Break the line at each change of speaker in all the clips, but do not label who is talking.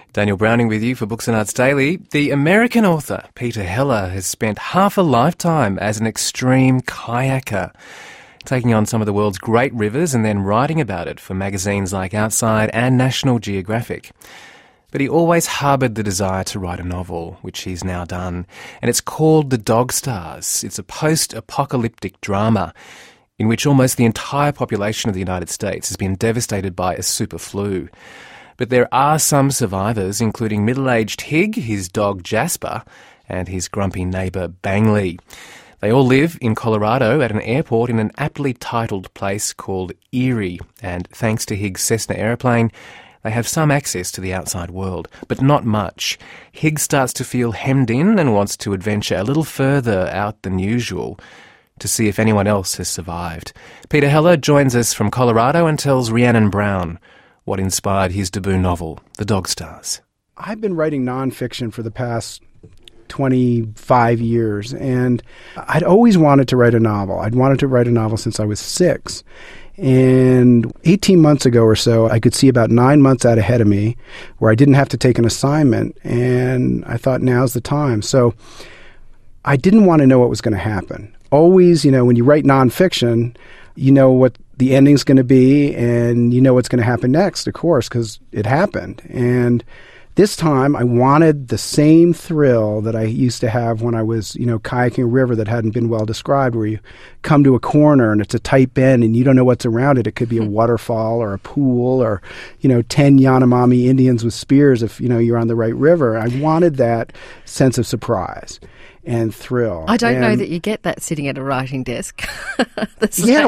Daniel Browning with you for Books and Arts Daily. The American author Peter Heller has spent half a lifetime as an extreme kayaker, taking on some of the world's great rivers and then writing about it for magazines like Outside and National Geographic. But he always harboured the desire to write a novel, which he's now done, and it's called The Dog Stars. It's a post-apocalyptic drama in which almost the entire population of the United States has been devastated by a super flu. But there are some survivors, including middle-aged Hig, his dog Jasper, and his grumpy neighbour Bangley. They all live in Colorado at an airport in an aptly titled place called Erie, and thanks to Hig's Cessna aeroplane, they have some access to the outside world, but not much. Hig starts to feel hemmed in and wants to adventure a little further out than usual to see if anyone else has survived. Peter Heller joins us from Colorado and tells Rhiannon Brown what inspired his debut novel, The Dog Stars.
I've been writing nonfiction for the past 25 years, and I'd always wanted to write a novel. I'd wanted to write a novel since I was 6. And 18 months ago or so, I could see about 9 months out ahead of me where I didn't have to take an assignment, and I thought, now's the time. So I didn't want to know what was going to happen. Always, when you write nonfiction, you know what the ending's going to be, and you know what's going to happen next, of course, because it happened. And this time, I wanted the same thrill that I used to have when I was, kayaking a river that hadn't been well described, where you come to a corner and it's a tight bend and you don't know what's around it. It could be a waterfall or a pool or, 10 Yanomami Indians with spears if, you're on the right river. I wanted that sense of surprise and thrill.
I don't know that you get that sitting at a writing desk. The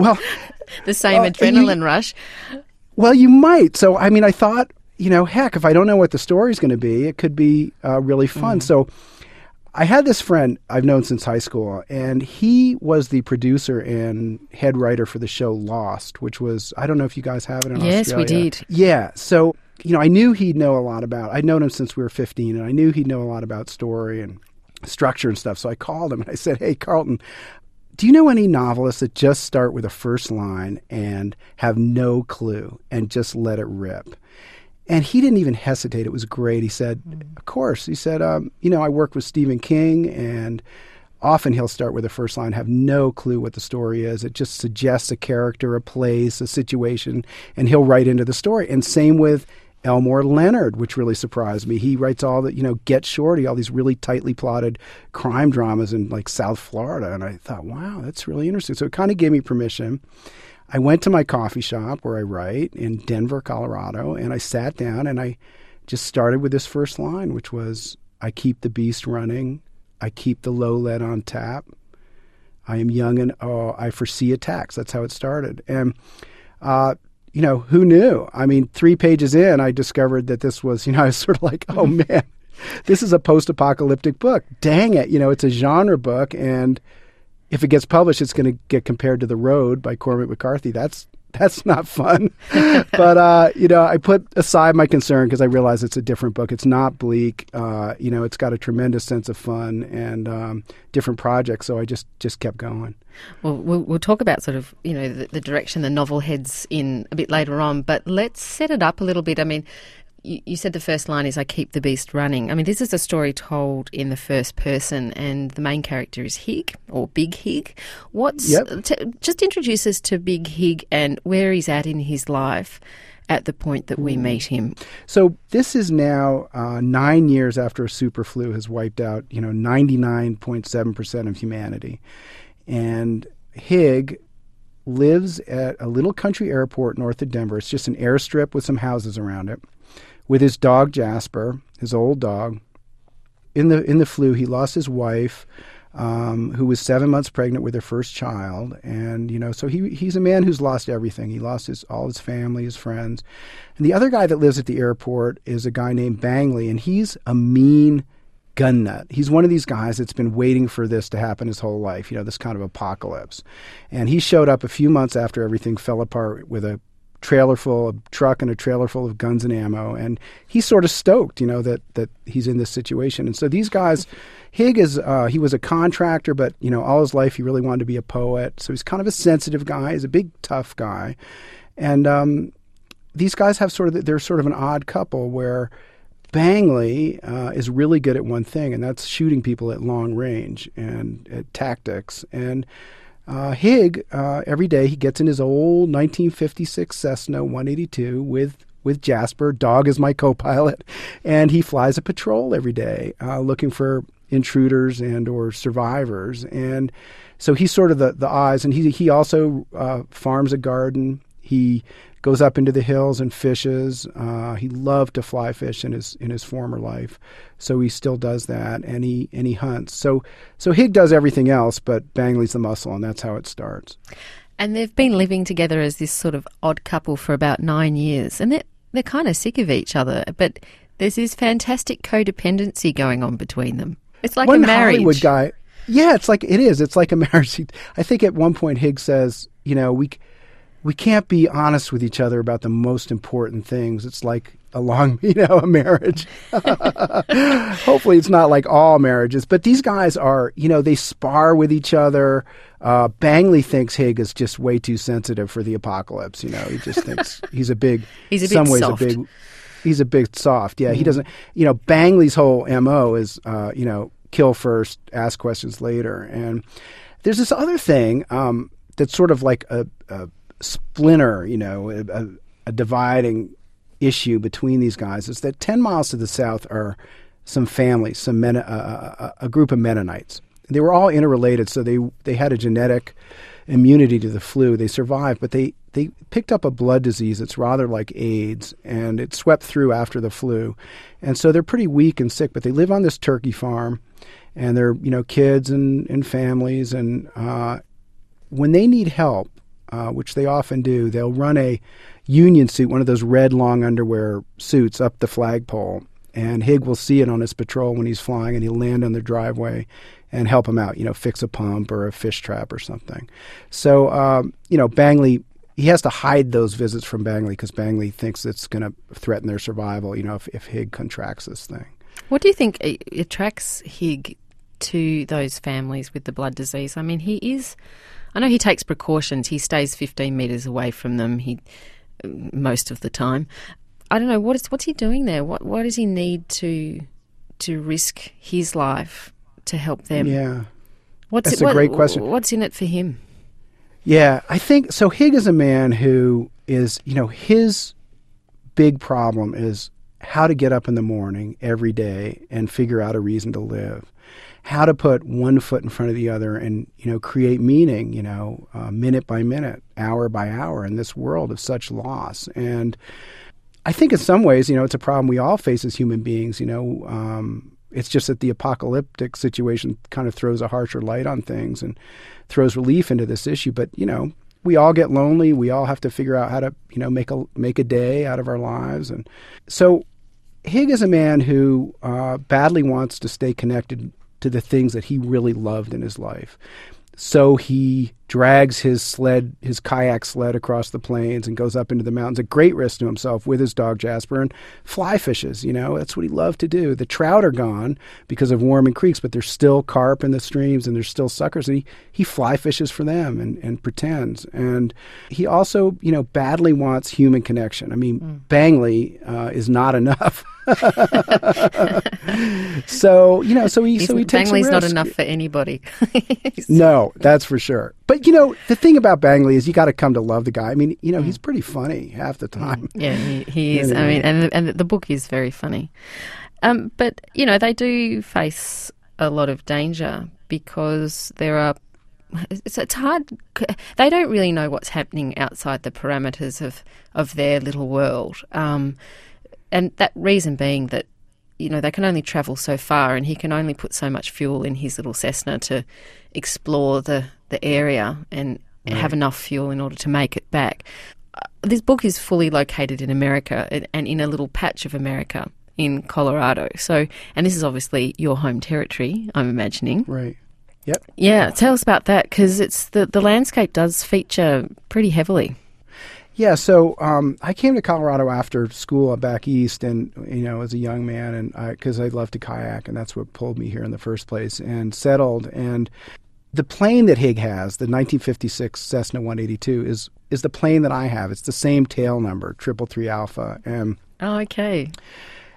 same adrenaline rush.
Well, you might. So, I thought, heck, if I don't know what the story's going to be, it could be really fun. So I had this friend I've known since high school, and he was the producer and head writer for the show Lost, which was, I don't know if you guys have it in Australia.
Yes, we did.
Yeah. So, I knew he'd know a lot about, I'd known him since we were 15, and I knew he'd know a lot about story and structure and stuff. So I called him and I said, hey, Carlton, do you know any novelists that just start with a first line and have no clue and just let it rip? And he didn't even hesitate. It was great. He said, of course. He said, I work with Stephen King, and often he'll start with a first line, have no clue what the story is. It just suggests a character, a place, a situation, and he'll write into the story. And same with Elmore Leonard, which really surprised me. He writes all the, Get Shorty, all these really tightly plotted crime dramas in like South Florida. And I thought, wow, that's really interesting. So it kind of gave me permission. I went to my coffee shop where I write in Denver, Colorado, and I sat down and I just started with this first line, which was, I keep the beast running. I keep the low lead on tap. I am young and I foresee attacks. That's how it started. And, who knew? 3 pages in, I discovered that this was, I was sort of like, oh man, this is a post-apocalyptic book. Dang it. It's a genre book, and if it gets published, it's going to get compared to The Road by Cormac McCarthy. That's not fun. But, I put aside my concern because I realize it's a different book. It's not bleak. It's got a tremendous sense of fun and different projects. So I just kept going.
Well, we'll talk about sort of, the direction the novel heads in a bit later on. But let's set it up a little bit. You said the first line is, I keep the beast running. This is a story told in the first person, and the main character is Hig, or Big Hig. Just introduce us to Big Hig and where he's at in his life at the point that we meet him.
So this is now 9 years after a super flu has wiped out, 99.7% of humanity. And Hig lives at a little country airport north of Denver. It's just an airstrip with some houses around it, with his dog Jasper, his old dog. In the flu, he lost his wife, who was 7 months pregnant with her first child, and so he's a man who's lost everything. He lost all his family, his friends, and the other guy that lives at the airport is a guy named Bangley, and he's a mean gun nut. He's one of these guys that's been waiting for this to happen his whole life. This kind of apocalypse, and he showed up a few months after everything fell apart with a truck and a trailer full of guns and ammo, and he's sort of stoked, that he's in this situation. And so these guys, Hig he was a contractor, but all his life he really wanted to be a poet. So he's kind of a sensitive guy. He's a big tough guy, and these guys have they're sort of an odd couple where Bangley is really good at one thing, and that's shooting people at long range and at tactics. And Higg, every day he gets in his old 1956 Cessna 182 with Jasper. Dog is my co-pilot, and he flies a patrol every day looking for intruders and or survivors. And so he's sort of the eyes, and he also farms a garden. He goes up into the hills and fishes. He loved to fly fish in his former life, so he still does that, and he hunts. So Higg does everything else, but Bangley's the muscle, and that's how it starts.
And they've been living together as this sort of odd couple for about 9 years, and they're kind of sick of each other, but there's this fantastic codependency going on between them. It's like
one
a marriage.
Hollywood guy. Yeah, it's like a marriage. I think at one point Higg says, we can't be honest with each other about the most important things. It's like a marriage. Hopefully it's not like all marriages, but these guys are, they spar with each other. Bangley thinks Higg is just way too sensitive for the apocalypse. He just thinks he's a big soft. Yeah, he doesn't, Bangley's whole MO is, kill first, ask questions later. And there's this other thing that's sort of like a splinter, a dividing issue between these guys, is that 10 miles to the south are some families, a group of Mennonites. They were all interrelated, so they had a genetic immunity to the flu. They survived, but they picked up a blood disease that's rather like AIDS, and it swept through after the flu. And so they're pretty weak and sick, but they live on this turkey farm, and they're, kids and families. And when they need help, which they often do, they'll run a union suit, one of those red long underwear suits, up the flagpole. And Higg will see it on his patrol when he's flying, and he'll land on the driveway and help him out, fix a pump or a fish trap or something. So, Bangley, he has to hide those visits from Bangley because Bangley thinks it's going to threaten their survival, if Higg contracts this thing.
What do you think attracts Higg to those families with the blood disease? I mean, I know he takes precautions. He stays 15 metres away from them most of the time. I don't know, what's he doing there? What does he need to risk his life to help them?
Yeah, that's a great question.
What's in it for him?
Yeah, I think so. Higg is a man who is, his big problem is how to get up in the morning every day and figure out a reason to live. How to put one foot in front of the other and, create meaning, minute by minute, hour by hour in this world of such loss. And I think in some ways, it's a problem we all face as human beings, it's just that the apocalyptic situation kind of throws a harsher light on things and throws relief into this issue. But, we all get lonely. We all have to figure out how to, make a day out of our lives. And so Higg is a man who badly wants to stay connected to the things that he really loved in his life. So he drags his kayak sled across the plains and goes up into the mountains at great risk to himself with his dog Jasper and fly fishes. That's what he loved to do. The trout are gone because of warming creeks, but there's still carp in the streams and there's still suckers. And he fly fishes for them and pretends. And he also, badly wants human connection. I mean, Bangley is not enough. So he takes a risk.
Bangley's not enough for anybody.
No, that's for sure. But, the thing about Bangley is you got to come to love the guy. I mean, he's pretty funny half the time.
Yeah, he is. Anyway. I mean, and the book is very funny. But, they do face a lot of danger because it's hard. They don't really know what's happening outside the parameters of their little world. And that reason being that, they can only travel so far, and he can only put so much fuel in his little Cessna to explore the area and have enough fuel in order to make it back. This book is fully located in America and in a little patch of America in Colorado. So, and this is obviously your home territory, I'm imagining.
Right. Yep.
Yeah, tell us about that, because it's the landscape does feature pretty heavily.
Yeah, so I came to Colorado after school back east, and as a young man, and because I loved to kayak, and that's what pulled me here in the first place, and settled. And the plane that Higg has, the 1956 Cessna 182, is the plane that I have. It's the same tail number, 333 Alpha, and
oh, okay.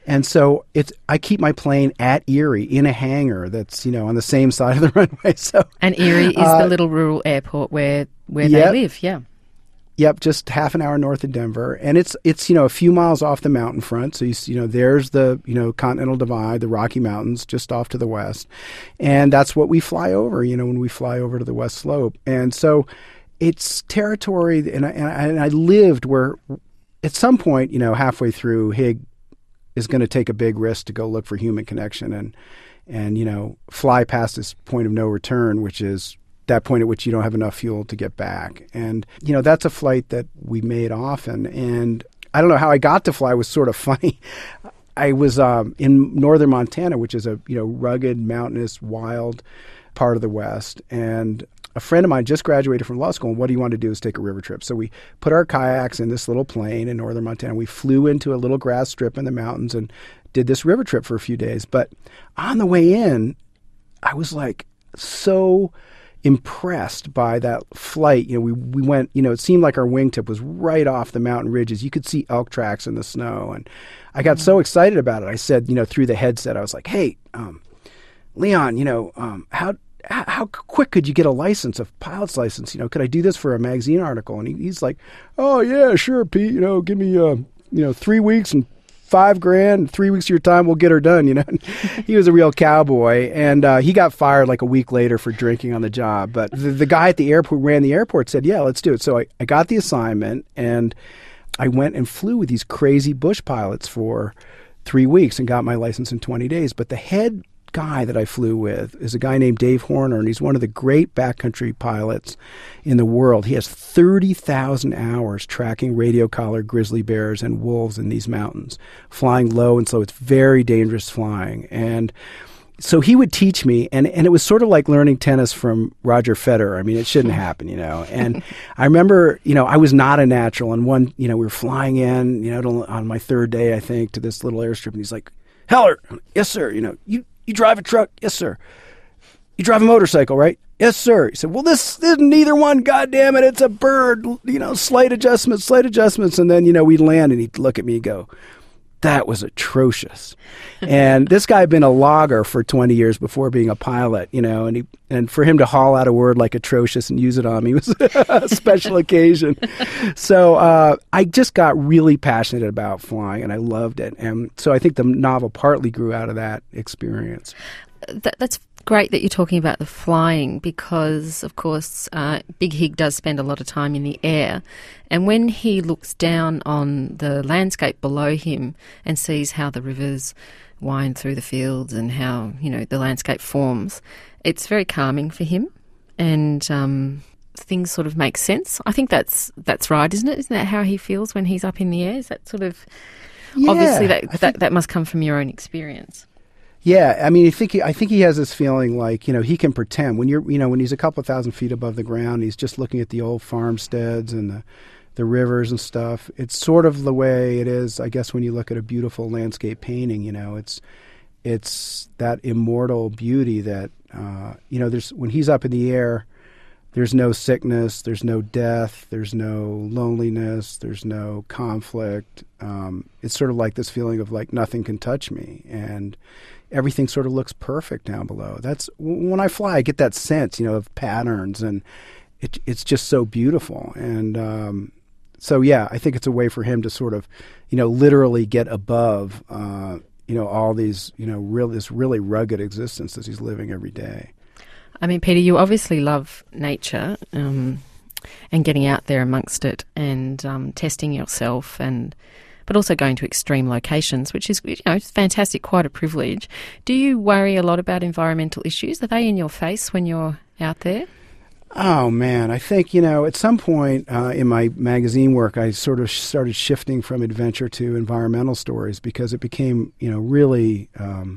And so I keep my plane at Erie in a hangar that's, on the same side of the runway. So,
and Erie is the little rural airport where they live, yeah.
Yep, just half an hour north of Denver, and it's a few miles off the mountain front. So there's the Continental Divide, the Rocky Mountains, just off to the west, and that's what we fly over. When we fly over to the West Slope, and so it's territory. And I lived where, at some point, halfway through, Higg is going to take a big risk to go look for human connection and fly past this point of no return, which is that point at which you don't have enough fuel to get back. And, that's a flight that we made often. And I don't know how I got to fly. It was sort of funny. I was in northern Montana, which is a, rugged, mountainous, wild part of the West. And a friend of mine just graduated from law school, and what he wanted to do is take a river trip. So we put our kayaks in this little plane in northern Montana. We flew into a little grass strip in the mountains and did this river trip for a few days. But on the way in, I was so impressed by that flight. We went, it seemed like our wingtip was right off the mountain ridges. You could see elk tracks in the snow. And I got so excited about it. I said, through the headset, I was like, hey, Leon, how quick could you get a pilot's license? Could I do this for a magazine article? And he's like, oh yeah, sure, Pete, give me, 3 weeks and $5,000, 3 weeks of your time, we'll get her done. He was a real cowboy, and he got fired like a week later for drinking on the job. But the guy at the airport, who ran the airport, said, yeah, let's do it. So I got the assignment, and I went and flew with these crazy bush pilots for 3 weeks and got my license in 20 days. But the head guy that I flew with is a guy named Dave Horner, and he's one of the great backcountry pilots in the world. He has 30,000 hours tracking radio collar grizzly bears and wolves in these mountains, flying low and slow. It's very dangerous flying. And so he would teach me, and it was sort of like learning tennis from Roger Federer. I mean, it shouldn't happen, And I remember, I was not a natural, and we were flying in, on my third day, I think, to this little airstrip, and he's like, Heller, yes, sir, you drive a truck? Yes, sir. You drive a motorcycle, right? Yes, sir. He said, well, this isn't neither one, goddammit. It's a bird, slight adjustments. And then, we'd land, and he'd look at me and go, that was atrocious. And this guy had been a logger for 20 years before being a pilot, and for him to haul out a word like atrocious and use it on me was a special occasion. So I just got really passionate about flying, and I loved it. And so I think the novel partly grew out of that experience.
That's great that you're talking about the flying because, of course, Big Higg does spend a lot of time in the air. And when he looks down on the landscape below him and sees how the rivers wind through the fields and how, the landscape forms, it's very calming for him. And things sort of make sense. I think that's right, isn't it? Isn't that how he feels when he's up in the air? Is that sort of... Yeah, obviously, that must come from your own experience.
Yeah, I mean, I think he has this feeling like, he can pretend when when he's a couple of thousand feet above the ground, he's just looking at the old farmsteads and the rivers and stuff. It's sort of the way it is, I guess, when you look at a beautiful landscape painting. It's that immortal beauty that there's when he's up in the air. There's no sickness, there's no death, there's no loneliness, there's no conflict. It's sort of like this feeling of like nothing can touch me, and everything sort of looks perfect down below. That's when I fly, I get that sense, of patterns, and it's just so beautiful. And so yeah, I think it's a way for him to sort of, literally get above, all these, this really rugged existence that he's living every day.
I mean, Peter, you obviously love nature and getting out there amongst it and testing yourself, but also going to extreme locations, which is it's fantastic, quite a privilege. Do you worry a lot about environmental issues? Are they in your face when you're out there?
Oh, man. I think, at some point in my magazine work, I sort of started shifting from adventure to environmental stories because it became, really...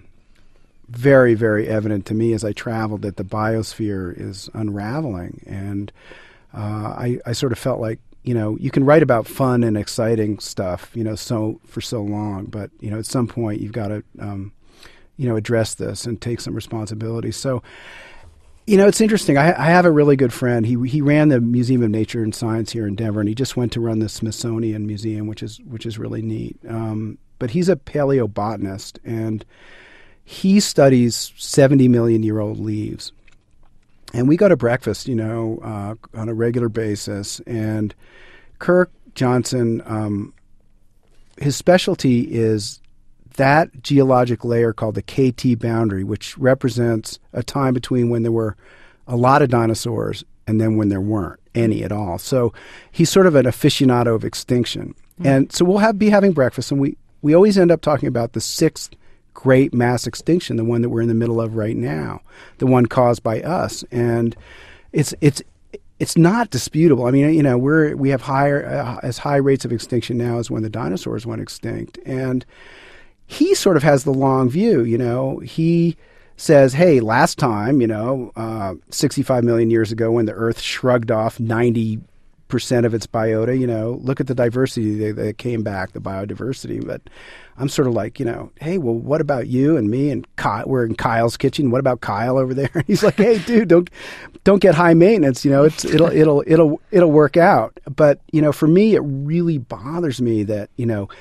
very, very evident to me as I traveled that the biosphere is unraveling. And I sort of felt like, you can write about fun and exciting stuff, for so long. But, at some point you've got to, address this and take some responsibility. So, it's interesting. I have a really good friend. He ran the Museum of Nature and Science here in Denver, and he just went to run the Smithsonian Museum, which is really neat. but he's a paleobotanist, and he studies 70-million-year-old leaves. And we go to breakfast, on a regular basis. And Kirk Johnson, his specialty is that geologic layer called the KT boundary, which represents a time between when there were a lot of dinosaurs and then when there weren't any at all. So he's sort of an aficionado of extinction. And so we'll be having breakfast, and we always end up talking about the sixth great mass extinction, the one that we're in the middle of right now, the one caused by us. And it's not disputable. I mean, we have as high rates of extinction now as when the dinosaurs went extinct. And he sort of has the long view. He says, hey, last time, 65 million years ago, when the Earth shrugged off 90% of its biota, look at the diversity that came back, the biodiversity. But I'm sort of like, hey, well, what about you and me and Kyle? We're in Kyle's kitchen. What about Kyle over there? And he's like, hey, dude, don't get high maintenance. It'll work out. But for me, it really bothers me that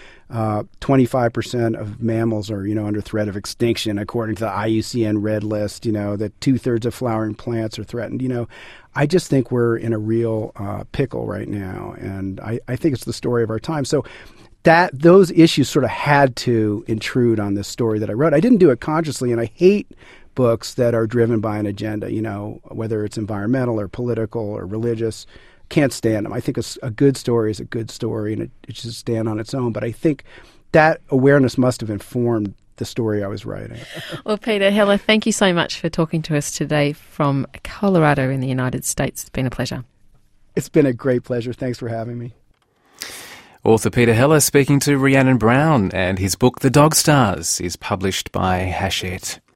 25% of mammals are under threat of extinction according to the IUCN Red List. That 2/3 of flowering plants are threatened. I just think we're in a real pickle right now, and I think it's the story of our time. So those issues sort of had to intrude on this story that I wrote. I didn't do it consciously, and I hate books that are driven by an agenda, whether it's environmental or political or religious. Can't stand them. I think a good story is a good story, and it should stand on its own. But I think that awareness must have informed the story I was writing.
Well, Peter Heller, thank you so much for talking to us today from Colorado in the United States. It's been a pleasure.
It's been a great pleasure. Thanks for having me.
Author Peter Heller speaking to Rhiannon Brown, and his book The Dog Stars is published by Hachette.